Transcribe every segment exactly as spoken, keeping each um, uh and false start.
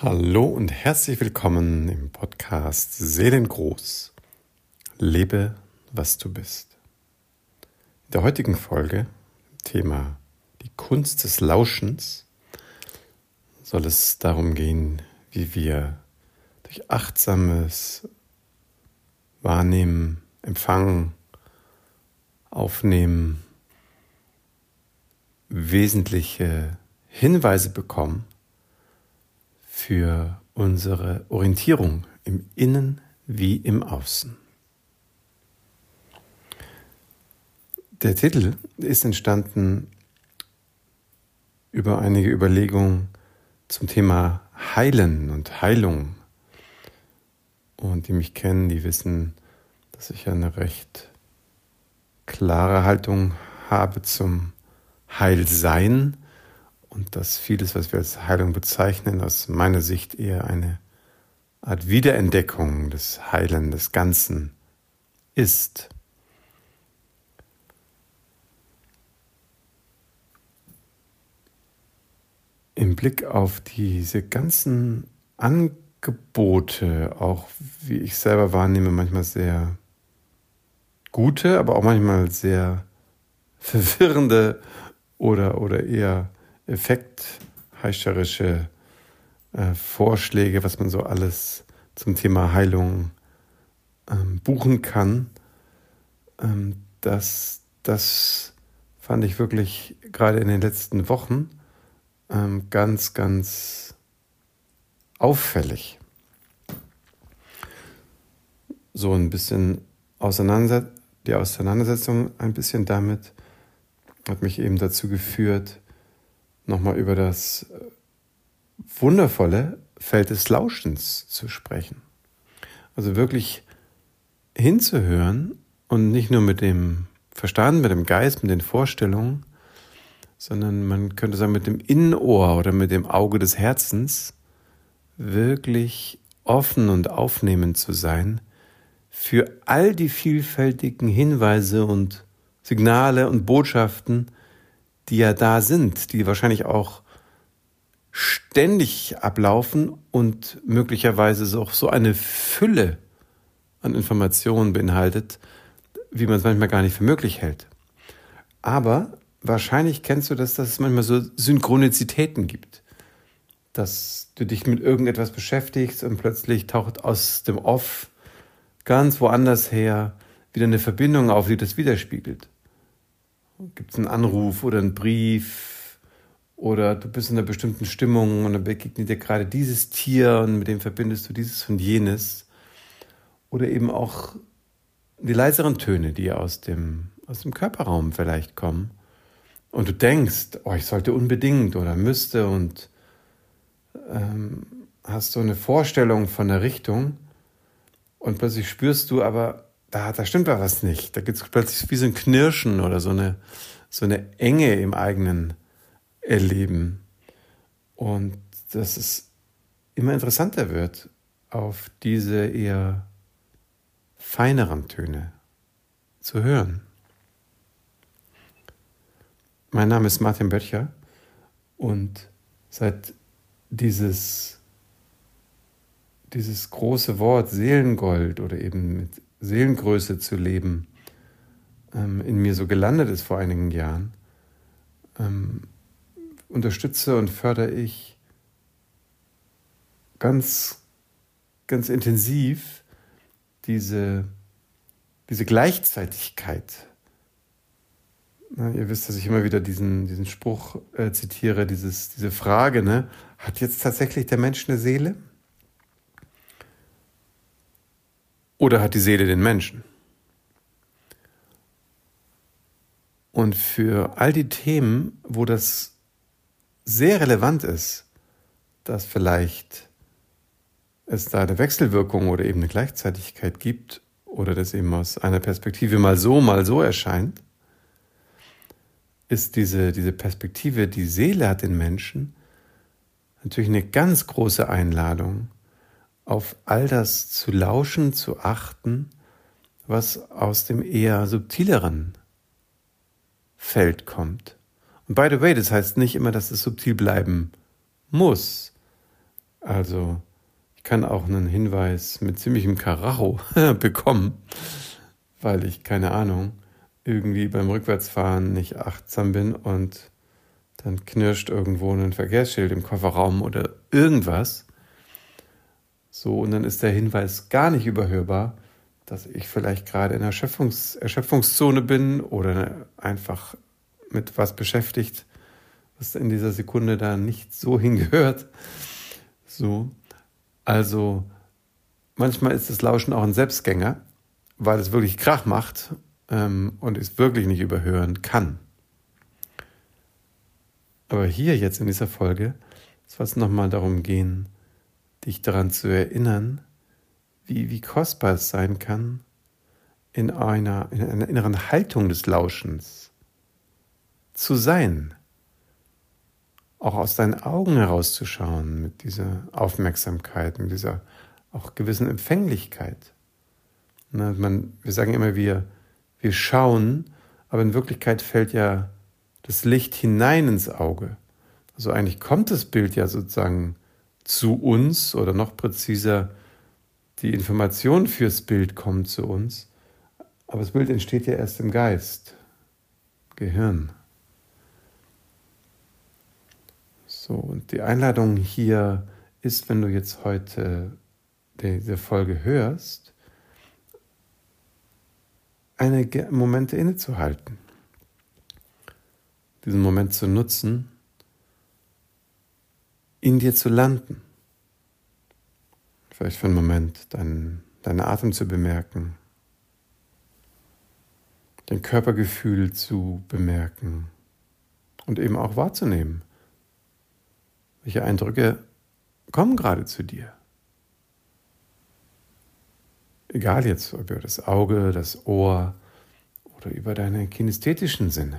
Hallo und herzlich willkommen im Podcast Seelengroß. Lebe, was du bist. In der heutigen Folge, Thema die Kunst des Lauschens, soll es darum gehen, wie wir durch achtsames Wahrnehmen, Empfangen, Aufnehmen wesentliche Hinweise bekommen für unsere Orientierung im Innen wie im Außen. Der Titel ist entstanden über einige Überlegungen zum Thema Heilen und Heilung. Und die mich kennen, die wissen, dass ich eine recht klare Haltung habe zum Heilsein. Und dass vieles, was wir als Heilung bezeichnen, aus meiner Sicht eher eine Art Wiederentdeckung des Heilen, des Ganzen ist. Im Blick auf diese ganzen Angebote, auch wie ich selber wahrnehme, manchmal sehr gute, aber auch manchmal sehr verwirrende oder, oder eher effektheischerische äh, Vorschläge, was man so alles zum Thema Heilung ähm, buchen kann. Ähm, das, das fand ich wirklich gerade in den letzten Wochen ähm, ganz, ganz auffällig. So ein bisschen auseinander, die Auseinandersetzung ein bisschen damit hat mich eben dazu geführt, nochmal über das wundervolle Feld des Lauschens zu sprechen. Also wirklich hinzuhören und nicht nur mit dem Verstand, mit dem Geist, mit den Vorstellungen, sondern man könnte sagen mit dem Innenohr oder mit dem Auge des Herzens wirklich offen und aufnehmend zu sein für all die vielfältigen Hinweise und Signale und Botschaften, die ja da sind, die wahrscheinlich auch ständig ablaufen und möglicherweise auch so eine Fülle an Informationen beinhaltet, wie man es manchmal gar nicht für möglich hält. Aber wahrscheinlich kennst du das, dass es manchmal so Synchronizitäten gibt, dass du dich mit irgendetwas beschäftigst und plötzlich taucht aus dem Off ganz woanders her wieder eine Verbindung auf, die das widerspiegelt. Gibt es einen Anruf oder einen Brief oder du bist in einer bestimmten Stimmung und dann begegnet dir gerade dieses Tier und mit dem verbindest du dieses und jenes. Oder eben auch die leiseren Töne, die aus dem, aus dem Körperraum vielleicht kommen. Und du denkst, oh, ich sollte unbedingt oder müsste und ähm, hast so eine Vorstellung von der Richtung und plötzlich spürst du aber, Da, da stimmt da was nicht. Da gibt es plötzlich wie so ein Knirschen oder so eine, so eine Enge im eigenen Erleben. Und dass es immer interessanter wird, auf diese eher feineren Töne zu hören. Mein Name ist Martin Böttcher und seit dieses, dieses große Wort Seelengold oder eben mit Seelengröße zu leben, ähm, in mir so gelandet ist vor einigen Jahren, ähm, unterstütze und fördere ich ganz, ganz intensiv diese, diese Gleichzeitigkeit. Na, ihr wisst, dass ich immer wieder diesen, diesen Spruch äh, zitiere, dieses, diese Frage, ne? Hat jetzt tatsächlich der Mensch eine Seele? Oder hat die Seele den Menschen? Und für all die Themen, wo das sehr relevant ist, dass vielleicht es da eine Wechselwirkung oder eben eine Gleichzeitigkeit gibt oder das eben aus einer Perspektive mal so, mal so erscheint, ist diese, diese Perspektive, die Seele hat den Menschen, natürlich eine ganz große Einladung, auf all das zu lauschen, zu achten, was aus dem eher subtileren Feld kommt. Und by the way, das heißt nicht immer, dass es subtil bleiben muss. Also ich kann auch einen Hinweis mit ziemlichem Karacho bekommen, weil ich, keine Ahnung, irgendwie beim Rückwärtsfahren nicht achtsam bin und dann knirscht irgendwo ein Verkehrsschild im Kofferraum oder irgendwas. So, und dann ist der Hinweis gar nicht überhörbar, dass ich vielleicht gerade in einer Erschöpfungs- Erschöpfungszone bin oder einfach mit was beschäftigt, was in dieser Sekunde da nicht so hingehört. So, also manchmal ist das Lauschen auch ein Selbstgänger, weil es wirklich Krach macht ähm, und es wirklich nicht überhören kann. Aber hier jetzt in dieser Folge soll es nochmal darum gehen, dich daran zu erinnern, wie, wie kostbar es sein kann, in einer, in einer inneren Haltung des Lauschens zu sein. Auch aus deinen Augen herauszuschauen mit dieser Aufmerksamkeit, mit dieser auch gewissen Empfänglichkeit. Na, man, wir sagen immer, wir, wir schauen, aber in Wirklichkeit fällt ja das Licht hinein ins Auge. Also eigentlich kommt das Bild ja sozusagen zu uns oder noch präziser, die Information fürs Bild kommt zu uns, aber das Bild entsteht ja erst im Geist, Gehirn. So, und die Einladung hier ist, wenn du jetzt heute diese Folge hörst, einige Momente innezuhalten, diesen Moment zu nutzen, in dir zu landen. Vielleicht für einen Moment deinen, deinen Atem zu bemerken, dein Körpergefühl zu bemerken und eben auch wahrzunehmen, welche Eindrücke kommen gerade zu dir. Egal jetzt, ob über das Auge, das Ohr oder über deine kinästhetischen Sinne.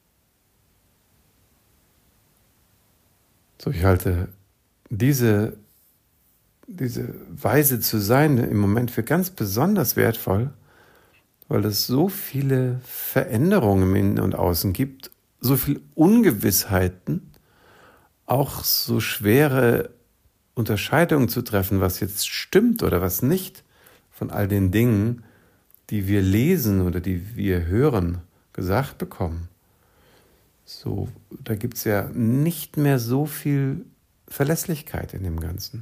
So, ich halte diese, diese Weise zu sein im Moment für ganz besonders wertvoll, weil es so viele Veränderungen im Innen und Außen gibt, so viele Ungewissheiten, auch so schwere Unterscheidungen zu treffen, was jetzt stimmt oder was nicht von all den Dingen, die wir lesen oder die wir hören, gesagt bekommen. So, da gibt es ja nicht mehr so viel Verlässlichkeit in dem Ganzen.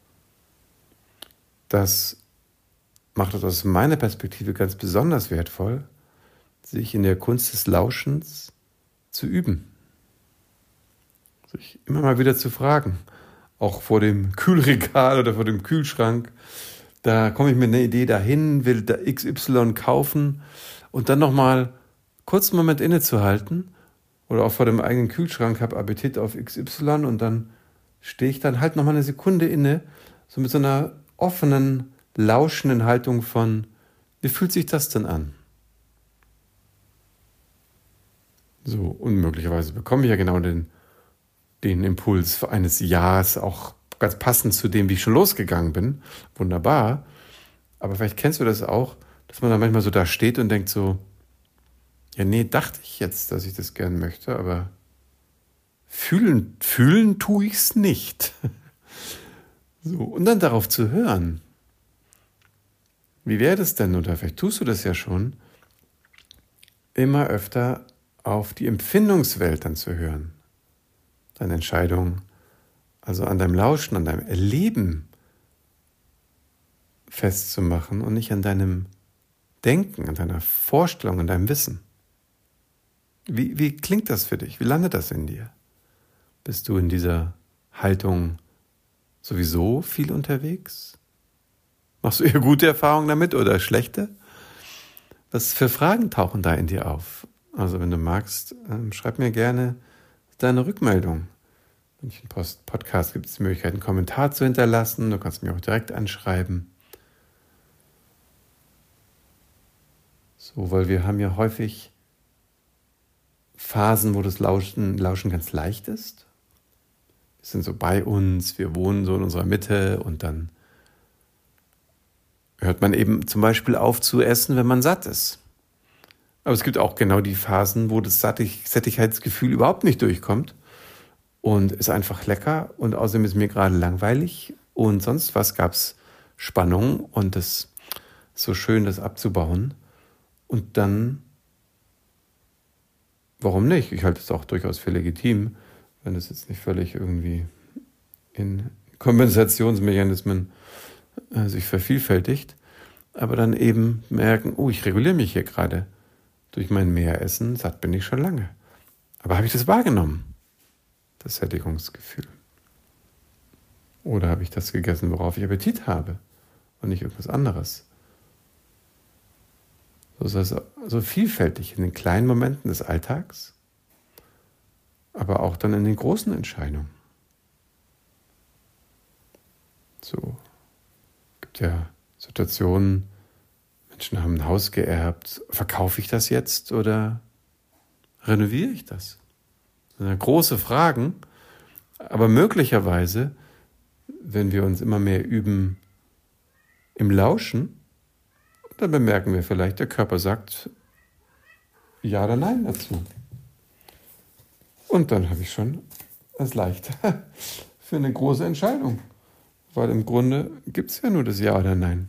Das macht es aus meiner Perspektive ganz besonders wertvoll, sich in der Kunst des Lauschens zu üben. Sich immer mal wieder zu fragen, auch vor dem Kühlregal oder vor dem Kühlschrank, da komme ich mit einer Idee dahin, will da X Y kaufen und dann nochmal kurz einen Moment innezuhalten oder auch vor dem eigenen Kühlschrank, habe Appetit auf X Y und dann stehe ich dann halt nochmal eine Sekunde inne, so mit so einer offenen, lauschenden Haltung von, wie fühlt sich das denn an? So, und möglicherweise bekomme ich ja genau den, den Impuls eines Jahres, auch ganz passend zu dem, wie ich schon losgegangen bin. Wunderbar. Aber vielleicht kennst du das auch, dass man dann manchmal so da steht und denkt so, ja, nee, dachte ich jetzt, dass ich das gern möchte, aber fühlen, fühlen tue ich es nicht. So, und dann darauf zu hören. Wie wäre das denn, oder vielleicht tust du das ja schon, immer öfter auf die Empfindungswelt dann zu hören. Deine Entscheidung, also an deinem Lauschen, an deinem Erleben festzumachen und nicht an deinem Denken, an deiner Vorstellung, an deinem Wissen. Wie, wie klingt das für dich? Wie landet das in dir? Bist du in dieser Haltung sowieso viel unterwegs? Machst du eher gute Erfahrungen damit oder schlechte? Was für Fragen tauchen da in dir auf? Also wenn du magst, schreib mir gerne deine Rückmeldung. Wenn ich einen Podcast gibt es die Möglichkeit, einen Kommentar zu hinterlassen. Du kannst mich auch direkt anschreiben. So, weil wir haben ja häufig Phasen, wo das Lauschen, Lauschen ganz leicht ist. Wir sind so bei uns, wir wohnen so in unserer Mitte und dann hört man eben zum Beispiel auf zu essen, wenn man satt ist. Aber es gibt auch genau die Phasen, wo das Sättig- Sättigkeitsgefühl überhaupt nicht durchkommt und ist einfach lecker und außerdem ist mir gerade langweilig und sonst was gab es Spannung und es ist so schön, das abzubauen. Und dann, warum nicht? Ich halte es auch durchaus für legitim, wenn es jetzt nicht völlig irgendwie in Kompensationsmechanismen äh, sich vervielfältigt, aber dann eben merken, oh, ich reguliere mich hier gerade durch mein Mehressen, satt bin ich schon lange. Aber habe ich das wahrgenommen, das Sättigungsgefühl? Oder habe ich das gegessen, worauf ich Appetit habe und nicht irgendwas anderes? So ist das so vielfältig in den kleinen Momenten des Alltags, aber auch dann in den großen Entscheidungen. So, es gibt ja Situationen, Menschen haben ein Haus geerbt, verkaufe ich das jetzt oder renoviere ich das? Das sind ja große Fragen, aber möglicherweise, wenn wir uns immer mehr üben im Lauschen, dann bemerken wir vielleicht, der Körper sagt ja oder nein dazu. Und dann habe ich schon das Leichte für eine große Entscheidung. Weil im Grunde gibt es ja nur das Ja oder Nein.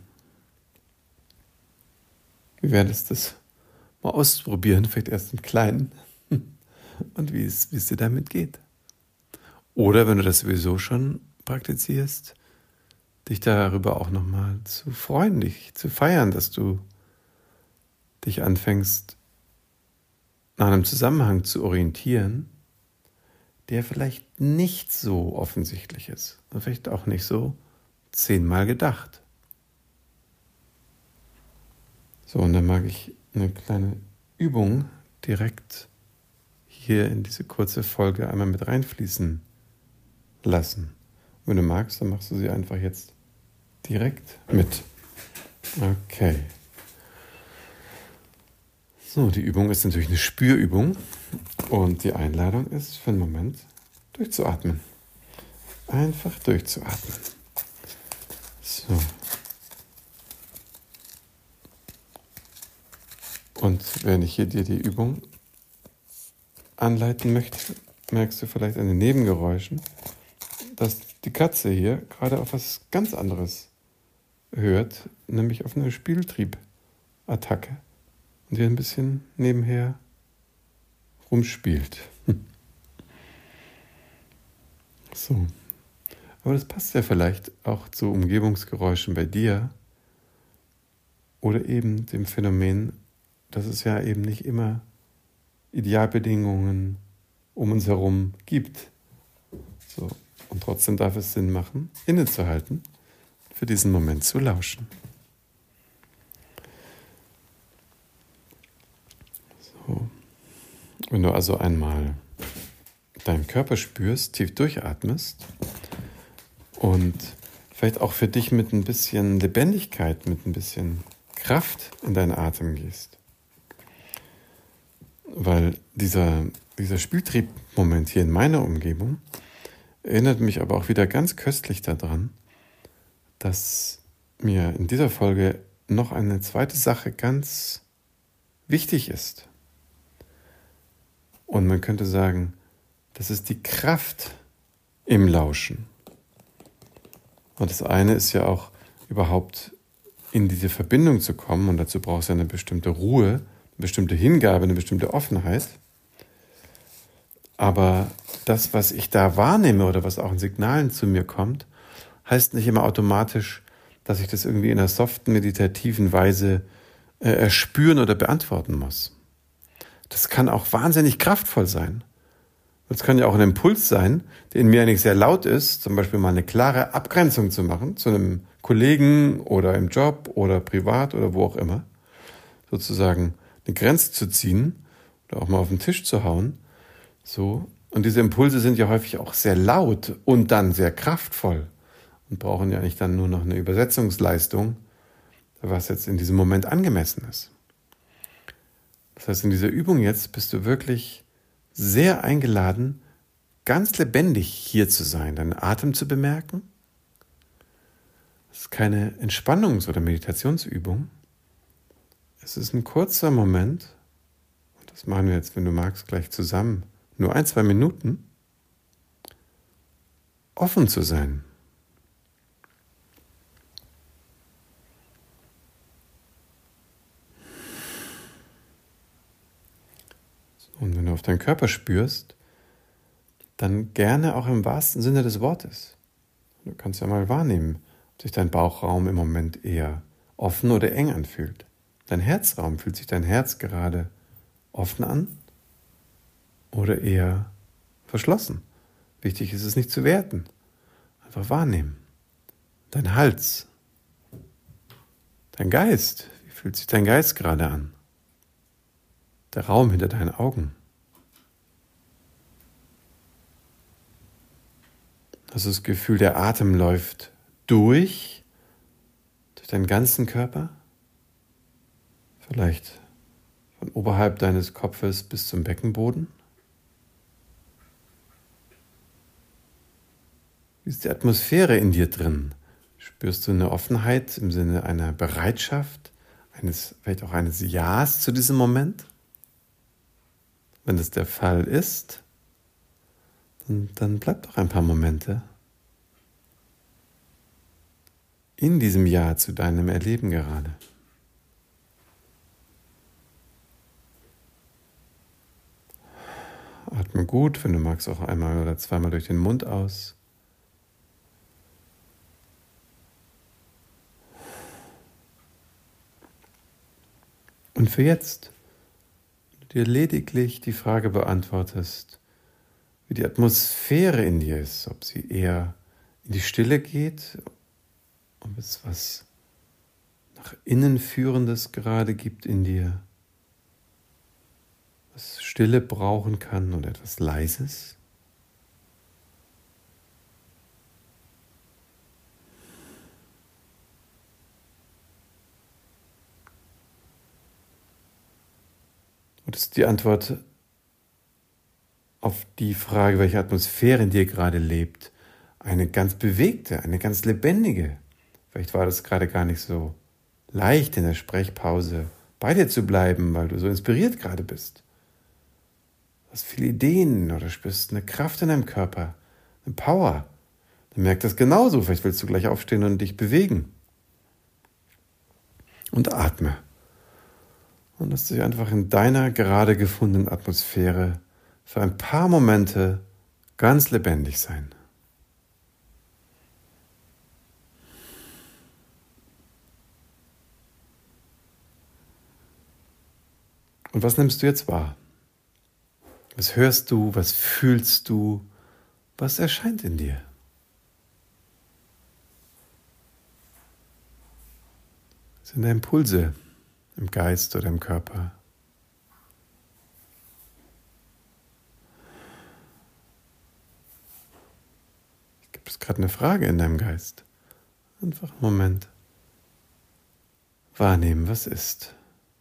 Wir werden es das mal ausprobieren, vielleicht erst im Kleinen. Und wie es, wie es dir damit geht. Oder wenn du das sowieso schon praktizierst, dich darüber auch nochmal zu freuen, dich zu feiern, dass du dich anfängst, nach einem Zusammenhang zu orientieren, der vielleicht nicht so offensichtlich ist. Und vielleicht auch nicht so zehnmal gedacht. So, und dann mag ich eine kleine Übung direkt hier in diese kurze Folge einmal mit reinfließen lassen. Wenn du magst, dann machst du sie einfach jetzt direkt mit. Okay. So, die Übung ist natürlich eine Spürübung und die Einladung ist für einen Moment durchzuatmen. Einfach durchzuatmen. So. Und wenn ich hier dir die Übung anleiten möchte, merkst du vielleicht an den Nebengeräuschen, dass die Katze hier gerade auf was ganz anderes hört, nämlich auf eine Spieltriebattacke und hier ein bisschen nebenher rumspielt. So. Aber das passt ja vielleicht auch zu Umgebungsgeräuschen bei dir oder eben dem Phänomen, dass es ja eben nicht immer Idealbedingungen um uns herum gibt. So. Und trotzdem darf es Sinn machen, innezuhalten, für diesen Moment zu lauschen. So. Wenn du also einmal deinen Körper spürst, tief durchatmest und vielleicht auch für dich mit ein bisschen Lebendigkeit, mit ein bisschen Kraft in deinen Atem gehst. Weil dieser, dieser Spieltriebmoment hier in meiner Umgebung erinnert mich aber auch wieder ganz köstlich daran, dass mir in dieser Folge noch eine zweite Sache ganz wichtig ist. Und man könnte sagen, das ist die Kraft im Lauschen. Und das eine ist ja auch überhaupt in diese Verbindung zu kommen und dazu brauchst du eine bestimmte Ruhe, eine bestimmte Hingabe, eine bestimmte Offenheit. Aber das, was ich da wahrnehme oder was auch in Signalen zu mir kommt, heißt nicht immer automatisch, dass ich das irgendwie in einer soften, meditativen Weise äh, erspüren oder beantworten muss. Das kann auch wahnsinnig kraftvoll sein. Das kann ja auch ein Impuls sein, der in mir eigentlich sehr laut ist, zum Beispiel mal eine klare Abgrenzung zu machen zu einem Kollegen oder im Job oder privat oder wo auch immer. Sozusagen eine Grenze zu ziehen oder auch mal auf den Tisch zu hauen. So. Und diese Impulse sind ja häufig auch sehr laut und dann sehr kraftvoll und brauchen ja nicht dann nur noch eine Übersetzungsleistung, was jetzt in diesem Moment angemessen ist. Das heißt, in dieser Übung jetzt bist du wirklich sehr eingeladen, ganz lebendig hier zu sein, deinen Atem zu bemerken. Es ist keine Entspannungs- oder Meditationsübung. Es ist ein kurzer Moment, und das machen wir jetzt, wenn du magst, gleich zusammen, nur ein, zwei Minuten, offen zu sein. Und wenn du auf deinen Körper spürst, dann gerne auch im wahrsten Sinne des Wortes. Du kannst ja mal wahrnehmen, ob sich dein Bauchraum im Moment eher offen oder eng anfühlt. Dein Herzraum, fühlt sich dein Herz gerade offen an oder eher verschlossen? Wichtig ist es nicht zu werten, einfach wahrnehmen. Dein Hals, dein Geist, wie fühlt sich dein Geist gerade an? Der Raum hinter deinen Augen. Hast du das Gefühl, der Atem läuft durch, durch deinen ganzen Körper? Vielleicht von oberhalb deines Kopfes bis zum Beckenboden? Wie ist die Atmosphäre in dir drin? Spürst du eine Offenheit im Sinne einer Bereitschaft, eines, vielleicht auch eines Ja's zu diesem Moment? Wenn das der Fall ist, dann, dann bleib doch ein paar Momente in diesem Ja zu deinem Erleben gerade. Atme gut, wenn du magst, auch einmal oder zweimal durch den Mund aus. Und für jetzt dir lediglich die Frage beantwortest, wie die Atmosphäre in dir ist, ob sie eher in die Stille geht, ob es was nach innen führendes gerade gibt in dir, was Stille brauchen kann oder etwas Leises. Und das ist die Antwort auf die Frage, welche Atmosphäre in dir gerade lebt, eine ganz bewegte, eine ganz lebendige. Vielleicht war das gerade gar nicht so leicht in der Sprechpause bei dir zu bleiben, weil du so inspiriert gerade bist. Du hast viele Ideen oder spürst eine Kraft in deinem Körper, eine Power. Dann merkt das genauso. Vielleicht willst du gleich aufstehen und dich bewegen. Und atme. Und lass dich einfach in deiner gerade gefundenen Atmosphäre für ein paar Momente ganz lebendig sein. Und was nimmst du jetzt wahr? Was hörst du? Was fühlst du? Was erscheint in dir? Was sind deine Impulse im Geist oder im Körper? Gibt es gerade eine Frage in deinem Geist? Einfach einen Moment. Wahrnehmen, was ist.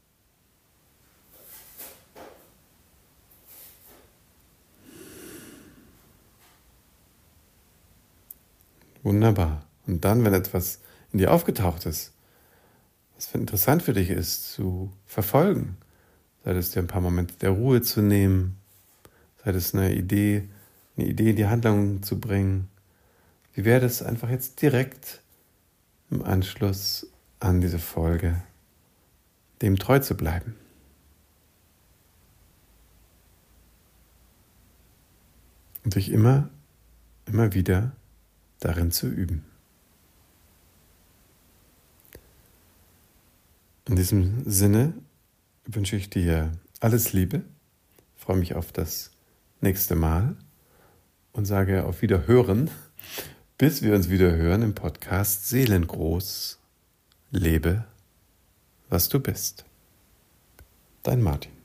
Wunderbar. Und dann, wenn etwas in dir aufgetaucht ist, was interessant für dich ist, zu verfolgen, sei es dir ein paar Momente der Ruhe zu nehmen, sei es eine Idee, eine Idee in die Handlung zu bringen. Wie wäre das einfach jetzt direkt im Anschluss an diese Folge, dem treu zu bleiben? Und dich immer, immer wieder darin zu üben. In diesem Sinne wünsche ich dir alles Liebe, freue mich auf das nächste Mal und sage auf Wiederhören, bis wir uns wieder hören im Podcast Seelengroß. Lebe, was du bist. Dein Martin.